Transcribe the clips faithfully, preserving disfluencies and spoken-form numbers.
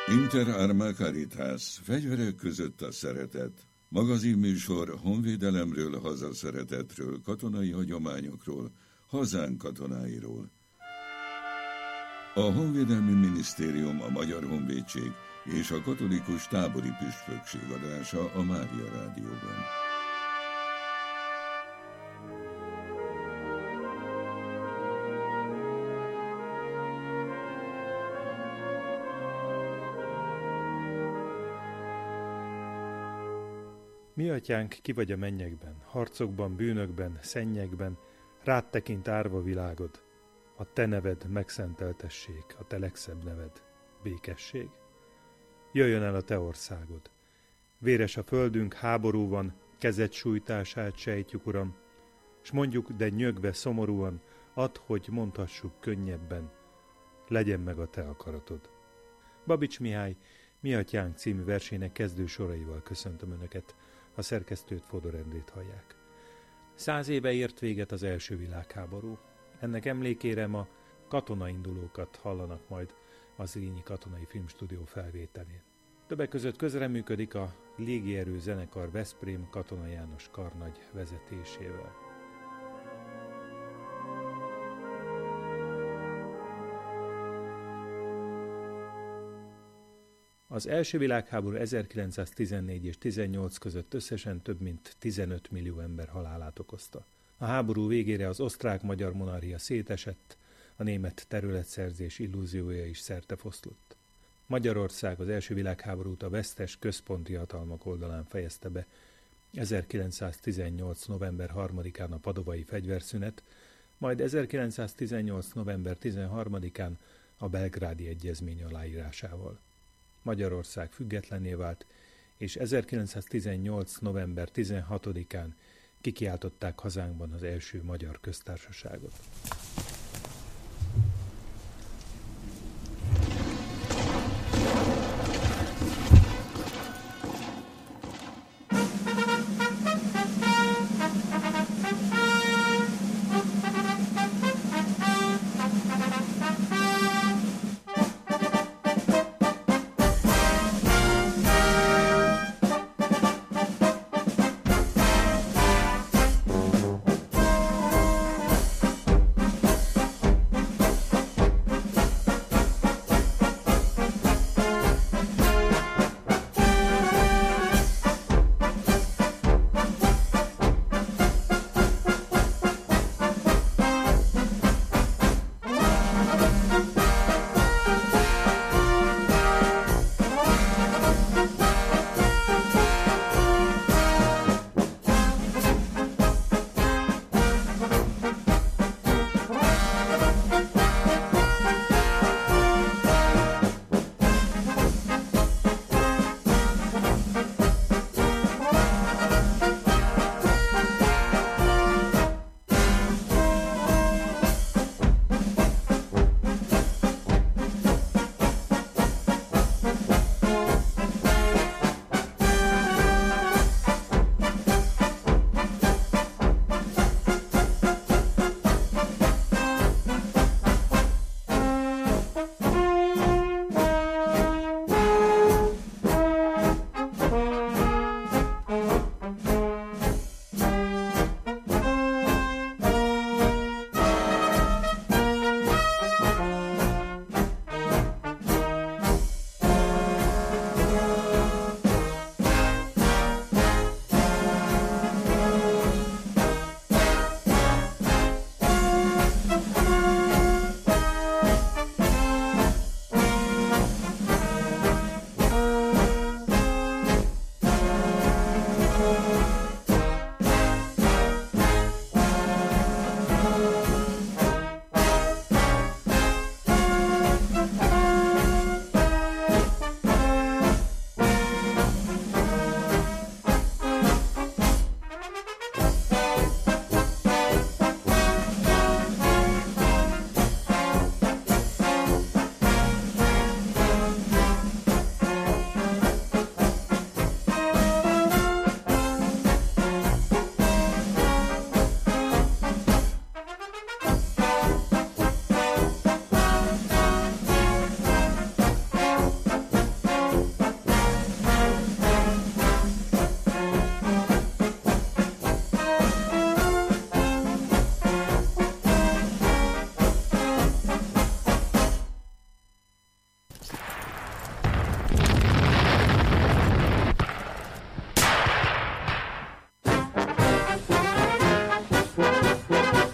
Inter Arma Caritas, fegyverek között a szeretet. Magazinműsor honvédelemről, hazaszeretetről, katonai hagyományokról, hazánk katonáiról. A Honvédelmi Minisztérium, a Magyar Honvédség és a Katolikus Tábori Püspökség adása a Mária Rádióban. Mi atyánk, ki vagy a mennyekben, harcokban, bűnökben, szennyekben, rád tekint árva világod. A te neved megszenteltessék, a te legszebb neved, békesség. Jöjjön el a te országod. Véres a földünk, háború van, kezed sújtását sejtjük, Uram, s mondjuk, de nyögve szomorúan, add, hogy mondhassuk könnyebben, legyen meg a te akaratod. Babics Mihály, Mi atyánk című versének kezdő soraival köszöntöm Önöket. A szerkesztőt, Fodor Endrét hallják. Száz éve ért véget az első világháború. Ennek emlékére ma katonaindulókat hallanak majd az Zrínyi Katonai Filmstúdió felvételén. Többek között közreműködik a légierő zenekar Veszprém Katona János karnagy vezetésével. Az első világháború ezerkilencszáztizennégy és tizennyolc között összesen több mint tizenöt millió ember halálát okozta. A háború végére az osztrák-magyar monarchia szétesett, a német területszerzés illúziója is szertefoszlott. Magyarország az első világháborút a vesztes központi hatalmak oldalán fejezte be. ezerkilencszáztizennyolc. november harmadikán a padovai fegyverszünet, majd ezerkilencszáztizennyolc. november tizenharmadikán a belgrádi egyezmény aláírásával. Magyarország függetlenné vált, és ezerkilencszáztizennyolc. november tizenhatodikán kikiáltották hazánkban az első magyar köztársaságot.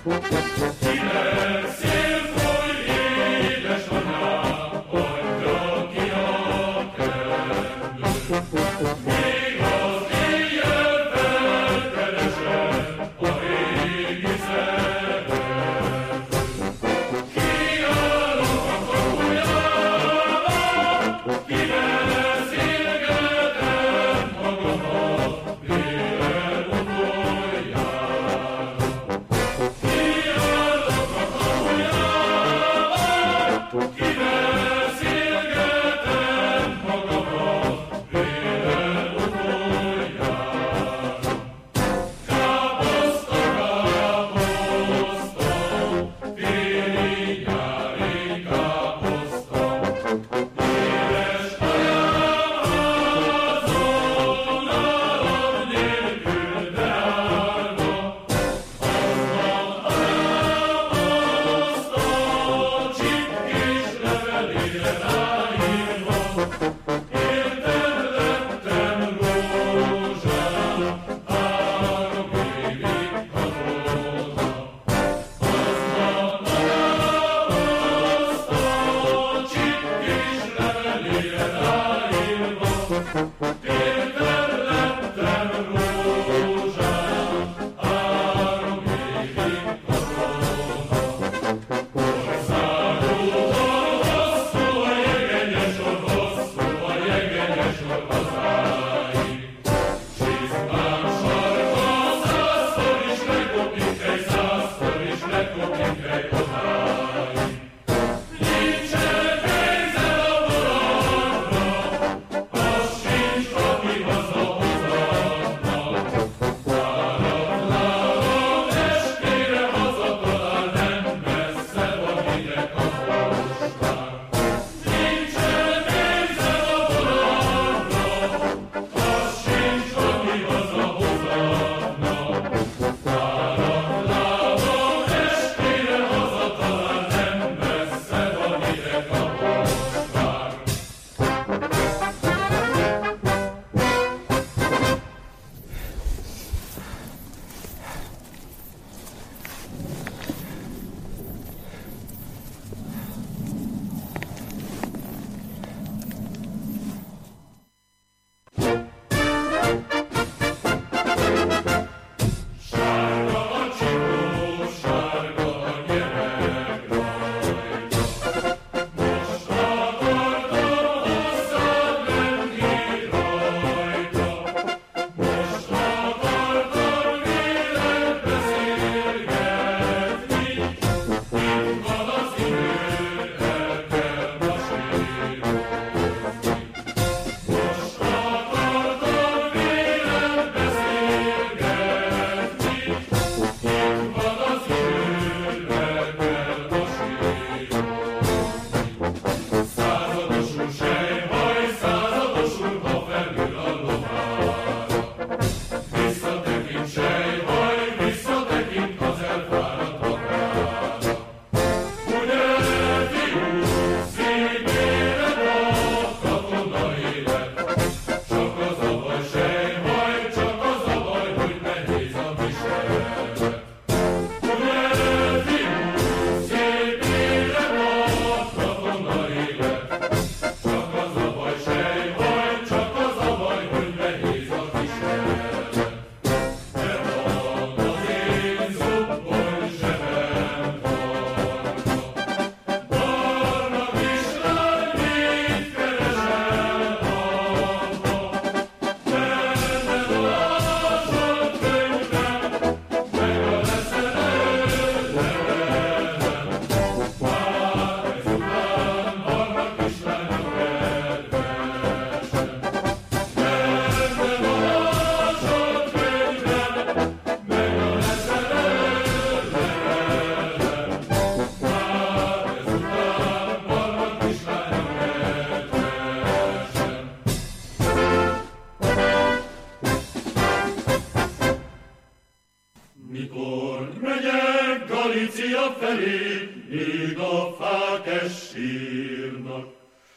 Galícia felé, ég a fák es sírnak.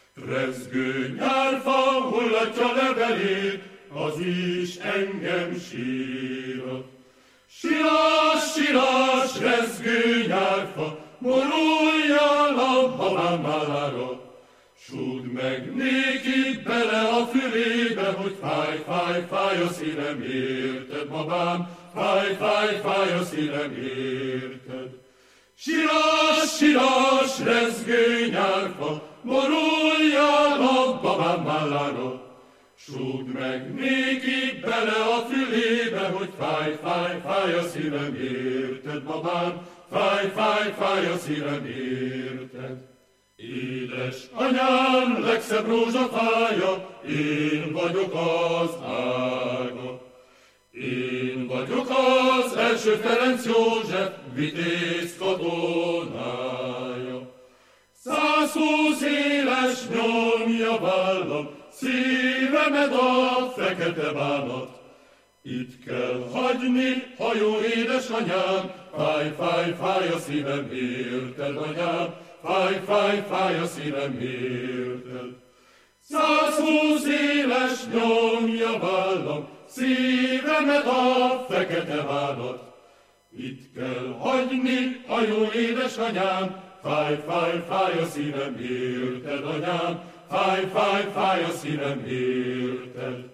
Rezgő nyárfa hullatja levelét, az is engem sírat. Sirás, sirás, rezgő fáj a szívem, érted, babám, fáj, fáj, fáj a szívem, érted. Siras, siras, rezgő nyárfa, boruljál a babám vállára. Súgd meg néki bele a fülébe, hogy fáj, fáj, fáj a szívem, érted, babám, fáj, fáj, fáj a szívem, érted. Édes anyám, legszebb rózsafája, én vagyok az ága. Én vagyok az első Ferenc József vitéz katonája. Százhúsz éles nyomja vállam, szívemed a fekete bánat. Itt kell hagyni, ha jó édesanyám, fáj, fáj, fáj a szívem, érted, anyám, fáj, fáj, fáj a szívem, érted. Százhúsz éles nyomja vállam, szívemet a fekete bánat. Itt kell hagyni, a jó édesanyám, fáj, fáj, fáj a szívem, érted, anyám, fáj, fáj, fáj a szívem, érted.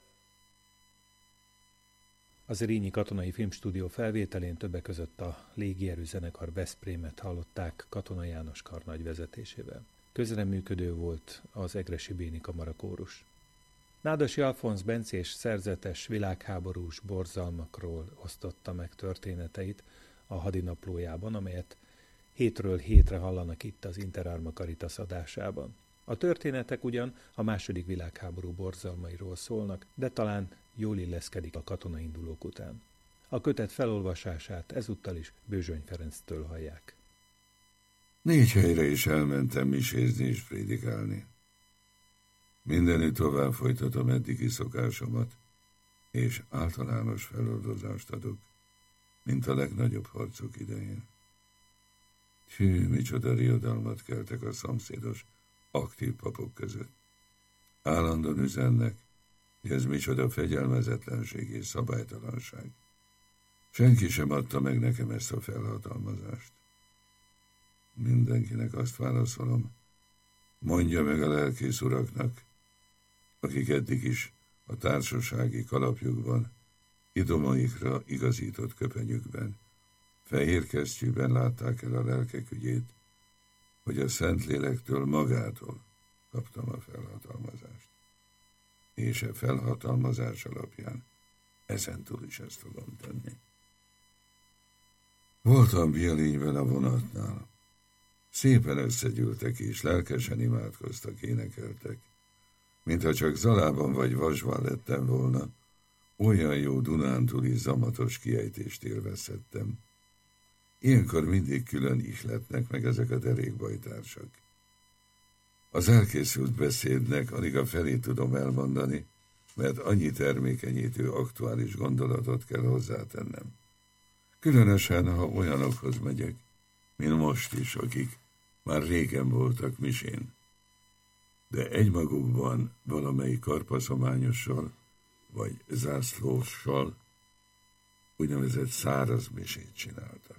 Az Rényi Katonai Filmstúdió felvételén többek között a légierő zenekar Veszprémet hallották Katona János karnagy vezetésével. Közreműködő volt az Egressy Béni Kamarakórus. Nádasi Alfonz bencés szerzetes világháborús borzalmakról osztotta meg történeteit a hadinaplójában, amelyet hétről hétre hallanak itt az Interarma Caritas adásában. A történetek ugyan a második világháború borzalmairól szólnak, de talán jól illeszkedik a katonaindulók után. A kötet felolvasását ezúttal is Bőzsöny Ferenctől hallják. Négy helyre is elmentem misézni és prédikálni. Mindenütt tovább folytatom eddigi szokásomat, és általános feloldozást adok, mint a legnagyobb harcok idején. Hű, micsoda riadalmat keltek a szomszédos, aktív papok között. Állandóan üzennek, hogy ez micsoda fegyelmezetlenség és szabálytalanság. Senki sem adta meg nekem ezt a felhatalmazást. Mindenkinek azt válaszolom, mondja meg a lelkész uraknak, akik eddig is a társasági kalapjukban, idomaikra igazított köpenyükben, fehér kesztyűben látták el a lelkek ügyét, hogy a Szentlélektől magától kaptam a felhatalmazást. És a felhatalmazás alapján ezentúl is ezt fogom tenni. Voltam Bielényben a vonatnál. Szépen összegyűltek és lelkesen imádkoztak, énekeltek, mintha csak Zalában vagy Vasban lettem volna, olyan jó dunántúli zamatos kiejtést élvezhettem. Ilyenkor mindig külön ihletnek meg ezek a derékbajtársak. Az elkészült beszédnek alig a felét tudom elmondani, mert annyi termékenyítő aktuális gondolatot kell hozzátennem. Különösen, ha olyanokhoz megyek, mint most is, akik már régen voltak misén. De egymagukban valamelyik karpaszományossal, vagy zászlóssal úgynevezett száraz misét csináltak.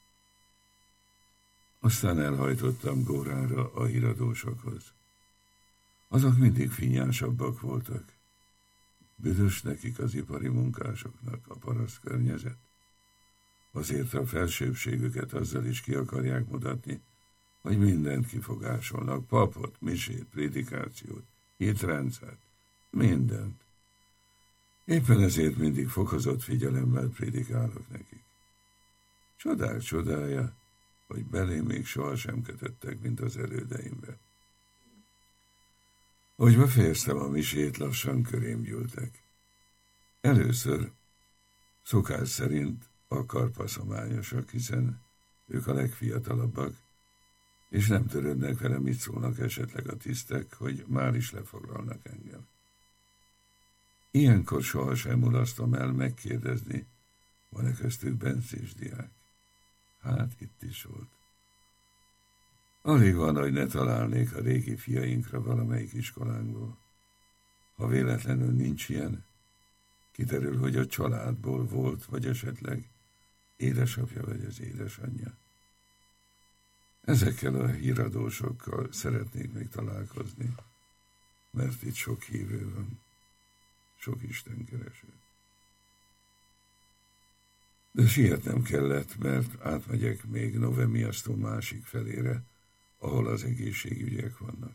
Aztán elhajtottam Górára a híradósokhoz. Azok mindig finnyásabbak voltak. Büdös nekik az ipari munkásoknak a paraszt környezet. Azért a felsőbbségüket azzal is ki akarják mutatni, hogy mindent kifogásolnak, papot, misét, prédikációt, hitrendszert, mindent. Éppen ezért mindig fokozott figyelemmel prédikálok nekik. Csodák csodája, hogy belém még sohasem kötöttek, mint az elődeimbe. Ahogy befejeztem a misét, lassan körém gyűltek. Először szokás szerint a karpaszományosak, hiszen ők a legfiatalabbak, és nem törődnek vele, mit szólnak esetleg a tisztek, hogy már is lefoglalnak engem. Ilyenkor sohasem mulasztom el megkérdezni, van-e köztük bencés diák. Hát itt is volt. Alig van, hogy ne találnék a régi fiainkra valamelyik iskolánkból. Ha véletlenül nincs ilyen, kiderül, hogy a családból volt, vagy esetleg édesapja vagy az édesanyja. Ezekkel a híradósokkal szeretnék még találkozni, mert itt sok hívő van. sok istenkereső. De sietnem kellett, mert átmegyek még Novemiasztó másik felére, ahol az egészségügyek vannak.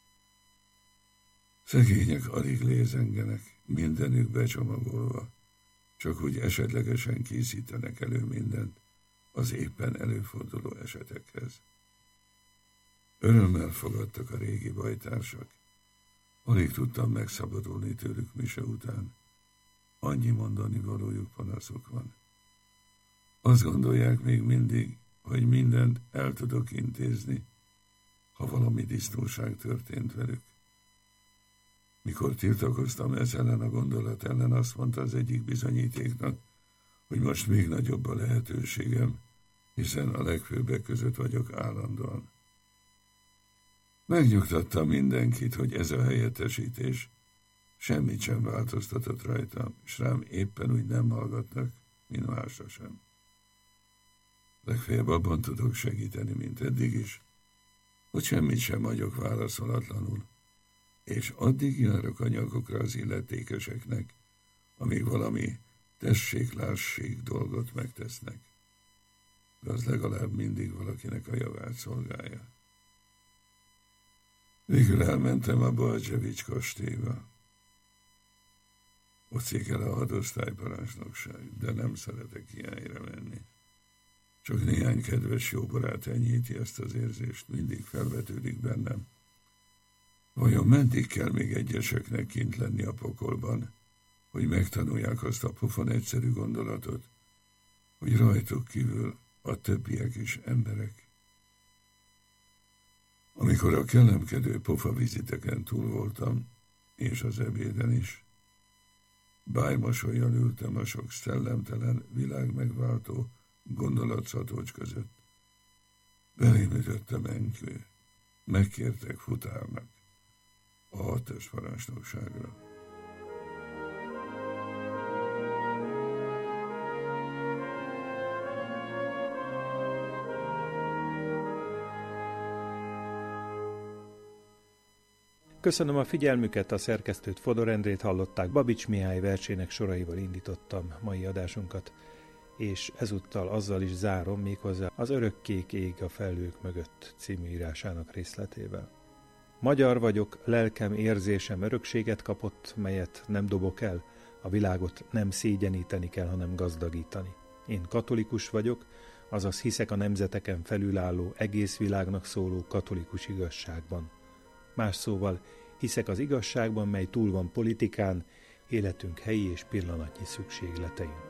Szegények alig lézengenek, mindenük becsomagolva, csak úgy esetlegesen készítenek elő mindent az éppen előforduló esetekhez. Örömmel fogadtak a régi bajtársak. Alig tudtam megszabadulni tőlük mise után. Annyi mondani valójuk, panaszuk van. Azt gondolják még mindig, hogy mindent el tudok intézni, ha valami disznóság történt velük. Mikor tiltakoztam ez ellen a gondolat ellen, azt mondta az egyik bizonyítéknak, hogy most még nagyobb a lehetőségem, hiszen a legfőbbek között vagyok állandóan. Megnyugtattam mindenkit, hogy ez a helyettesítés semmit sem változtatott rajtam, és rám éppen úgy nem hallgatnak, mint másra sem. Legfeljebb abban tudok segíteni, mint eddig is, hogy semmit sem hagyok válaszolatlanul, és addig járok a nyakukra az illetékeseknek, amíg valami tessék-lássék dolgot megtesznek. De az legalább mindig valakinek a javát szolgálja. Végül elmentem a Baldzsevics kastélyba. Ott székel a hadosztályparancsnokság, de nem szeretek ilyenre menni. Csak néhány kedves jó barát enyhíti ezt az érzést, mindig felvetődik bennem. Vajon meddig kell még egyeseknek kint lenni a pokolban, hogy megtanulják azt a pofon egyszerű gondolatot, hogy rajtuk kívül a többiek is emberek? Amikor a kellemkedő pofa viziteken túl voltam, és az ebéden is, bájmosolyan ültem a sok szellemtelen, világmegváltó gondolatszatocs között. Belém ütött a menykő, megkértek futárnak a hatos parancsnokságra. Köszönöm a figyelmüket, a szerkesztőt, Fodor Endrét hallották, Babics Mihály versének soraival indítottam mai adásunkat, és ezúttal azzal is zárom, méghozzá az Örökkék ég a felhők mögött című írásának részletével. Magyar vagyok, lelkem, érzésem örökséget kapott, melyet nem dobok el, a világot nem szégyeníteni kell, hanem gazdagítani. Én katolikus vagyok, azaz hiszek a nemzeteken felülálló, egész világnak szóló katolikus igazságban. Más szóval, hiszek az igazságban, mely túl van politikán, életünk helyi és pillanatnyi szükségletein.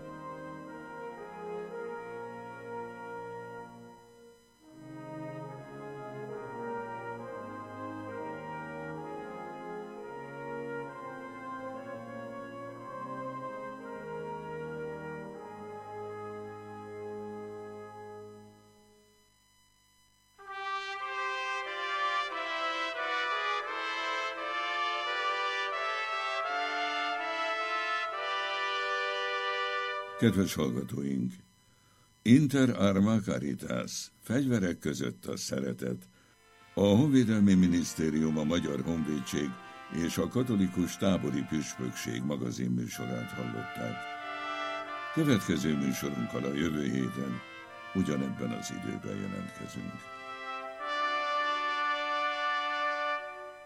Kedves hallgatóink! Inter arma caritas, fegyverek között a szeretet. A Honvédelmi Minisztérium, a Magyar Honvédség és a Katolikus Tábori Püspökség magazin műsorát hallották. Következő műsorunkkal a jövő héten ugyanebben az időben jelentkezünk.